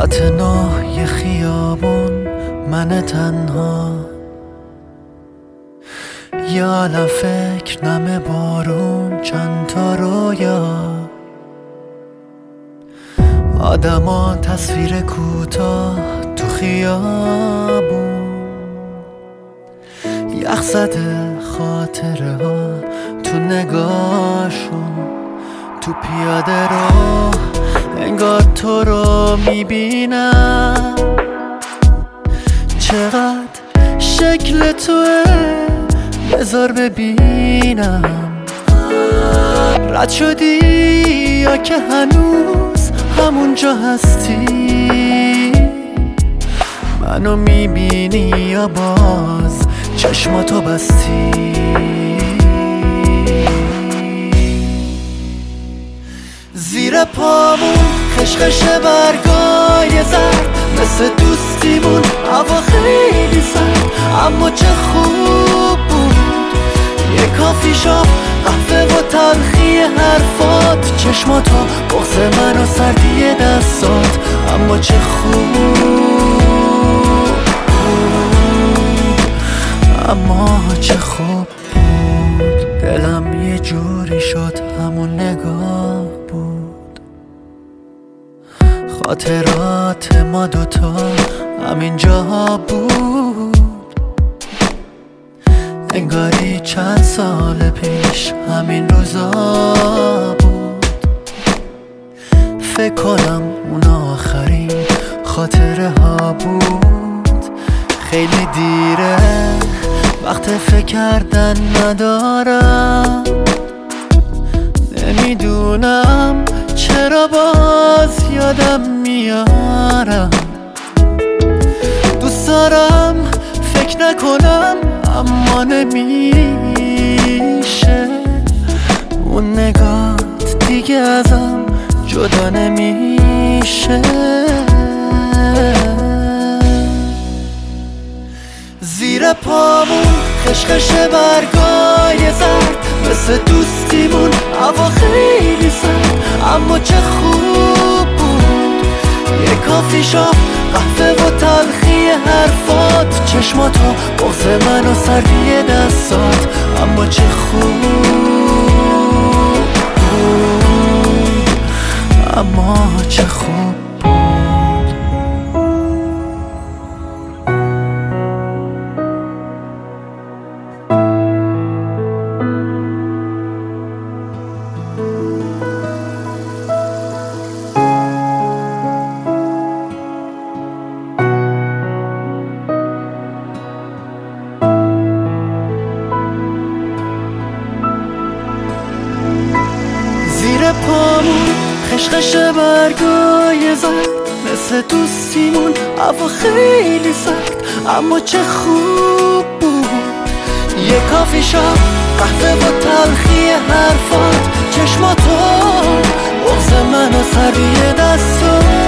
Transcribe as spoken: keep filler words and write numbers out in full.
ساعت نه یه خیابون، من تنها، یه عالم فکر، نم بارون، چند تا رویا، آدما، تصویر کوتاه تو خیابون، یخ زده خاطره ها تو نگاهشون، تو پیاده رو انگار تو رو میبینم، چقدر شکل توه بذار ببینم، رد شدی یا که هنوز همونجا هستی، منو میبینی یا باز چشماتو بستی. زیر پامون خشخش برگای زرد، مثل دوستیمون هوا خیلی سرد، اما چه خوب بود یه کافی شاپ، قهوه و تلخی حرفات، چشماتو، بغض من و سردی دستات، اما چه خوب بود، اما چه خوب بود. دلم یه جوری شد همون نگاه بود، خاطرات ما دوتا همینجا بود، انگاری چند سال پیش همین روزا بود. فکر کنم اون آخرین خاطره ها بود، خیلی دیره وقت فکر کردن ندارم، نمیدونم چرا باز یادم میارم، دوست دارم فکر نکنم اما نمیشه، اون نگات دیگه ازم جدا نمیشه. زیر پامون خشخش برگای زرد، مثل دوستیمون هوا خیلی سرد، اما چه خوب بود یه کافی شاپ، قهوه و تلخی حرفات، چشماتو، بغض من و سردی دستات، اما چه خوب بود، اما چه خوب. زیر پامون خشخش برگای زرد، مثل دوستیمون هوا خیلی سرد، اما چه خوب بود یه کافی شاپ، قهوه و تلخی حرفات، چشماتو، بغض من و سردی دستات.